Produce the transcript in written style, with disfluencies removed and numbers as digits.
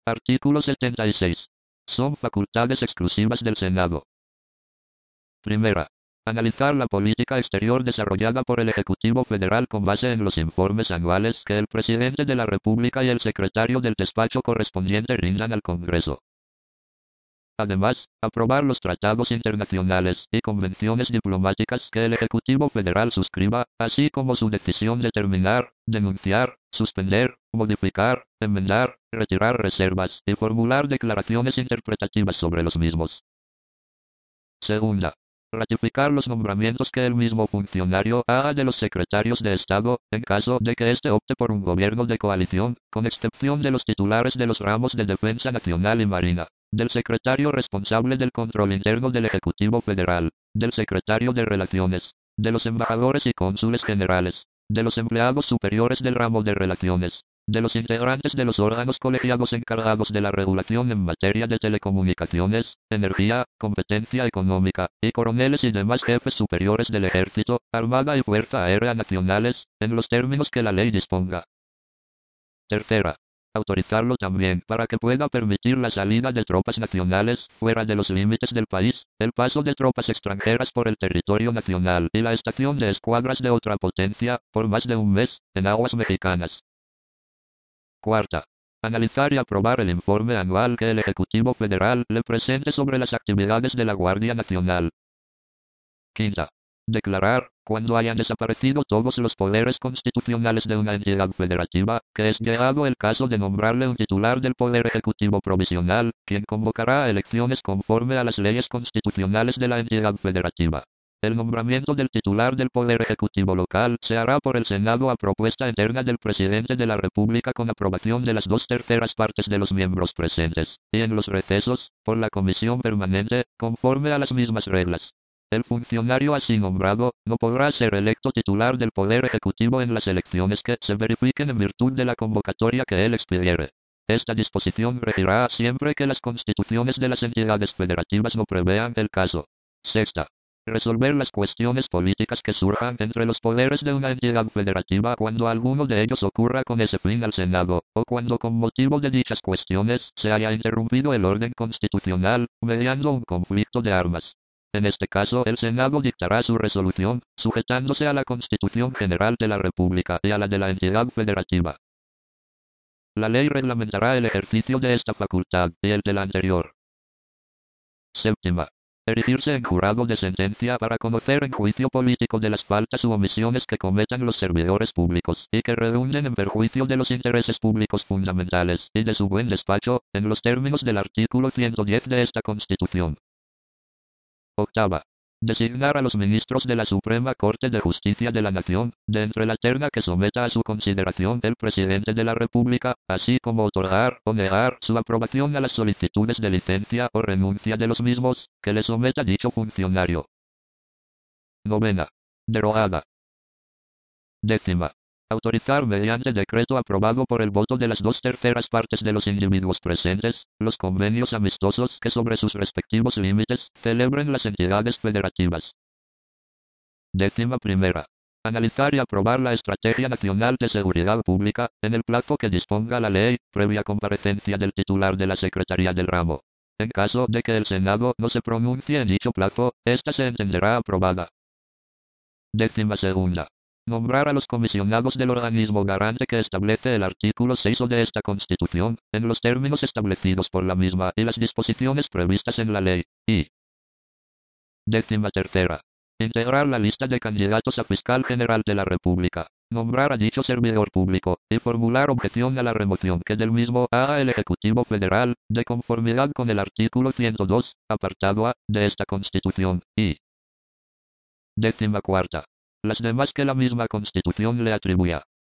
Artículo 76. Son facultades exclusivas del Senado. Primera. Analizar la política exterior desarrollada por el Ejecutivo Federal con base en los informes anuales que el Presidente de la República y el Secretario del Despacho correspondiente rindan al Congreso. Además, aprobar los tratados internacionales y convenciones diplomáticas que el Ejecutivo Federal suscriba, así como su decisión de terminar, denunciar, suspender, modificar, enmendar, retirar reservas y formular declaraciones interpretativas sobre los mismos. Segunda. Ratificar los nombramientos que el mismo funcionario haga de los secretarios de Estado, en caso de que éste opte por un gobierno de coalición, con excepción de los titulares de los ramos de Defensa Nacional y Marina, del secretario responsable del control interno del Ejecutivo Federal, del secretario de Relaciones, de los embajadores y cónsules generales, de los empleados superiores del ramo de Relaciones, de los integrantes de los órganos colegiados encargados de la regulación en materia de telecomunicaciones, energía, competencia económica, y coroneles y demás jefes superiores del Ejército, Armada y Fuerza Aérea Nacionales, en los términos que la ley disponga. Tercera. Autorizarlo también para que pueda permitir la salida de tropas nacionales fuera de los límites del país, el paso de tropas extranjeras por el territorio nacional y la estación de escuadras de otra potencia, por más de un mes, en aguas mexicanas. Cuarta. Analizar y aprobar el informe anual que el Ejecutivo Federal le presente sobre las actividades de la Guardia Nacional. Quinta. Declarar, cuando hayan desaparecido todos los poderes constitucionales de una entidad federativa, que es llegado el caso de nombrarle un titular del Poder Ejecutivo Provisional, quien convocará elecciones conforme a las leyes constitucionales de la entidad federativa. El nombramiento del titular del Poder Ejecutivo local se hará por el Senado a propuesta interna del Presidente de la República con aprobación de las 2/3 partes de los miembros presentes, y en los recesos, por la Comisión Permanente, conforme a las mismas reglas. El funcionario así nombrado no podrá ser electo titular del Poder Ejecutivo en las elecciones que se verifiquen en virtud de la convocatoria que él expidiere. Esta disposición regirá siempre que las constituciones de las entidades federativas no prevean el caso. Sexta. Resolver las cuestiones políticas que surjan entre los poderes de una entidad federativa cuando alguno de ellos ocurra con ese fin al Senado, o cuando con motivo de dichas cuestiones se haya interrumpido el orden constitucional, mediando un conflicto de armas. En este caso, el Senado dictará su resolución, sujetándose a la Constitución General de la República y a la de la entidad federativa. La ley reglamentará el ejercicio de esta facultad y el de la anterior. Séptima. Erigirse en jurado de sentencia para conocer en juicio político de las faltas u omisiones que cometan los servidores públicos y que redunden en perjuicio de los intereses públicos fundamentales y de su buen despacho, en los términos del artículo 110 de esta Constitución. Octava. Designar a los ministros de la Suprema Corte de Justicia de la Nación, de entre la terna que someta a su consideración el Presidente de la República, así como otorgar o negar su aprobación a las solicitudes de licencia o renuncia de los mismos, que le someta dicho funcionario. Novena. Derogada. Décima. Autorizar mediante decreto aprobado por el voto de las 2/3 partes de los individuos presentes, los convenios amistosos que sobre sus respectivos límites celebren las entidades federativas. Décima primera. Analizar y aprobar la Estrategia Nacional de Seguridad Pública, en el plazo que disponga la ley, previa comparecencia del titular de la Secretaría del Ramo. En caso de que el Senado no se pronuncie en dicho plazo, esta se entenderá aprobada. Décima segunda. Nombrar a los comisionados del organismo garante que establece el artículo 6 de esta Constitución, en los términos establecidos por la misma y las disposiciones previstas en la ley. Y décima tercera. Integrar la lista de candidatos a fiscal general de la República. Nombrar a dicho servidor público, y formular objeción a la remoción que del mismo haga el Ejecutivo Federal, de conformidad con el artículo 102, apartado A, de esta Constitución. Y décima cuarta. Las demás que la misma Constitución le atribuya.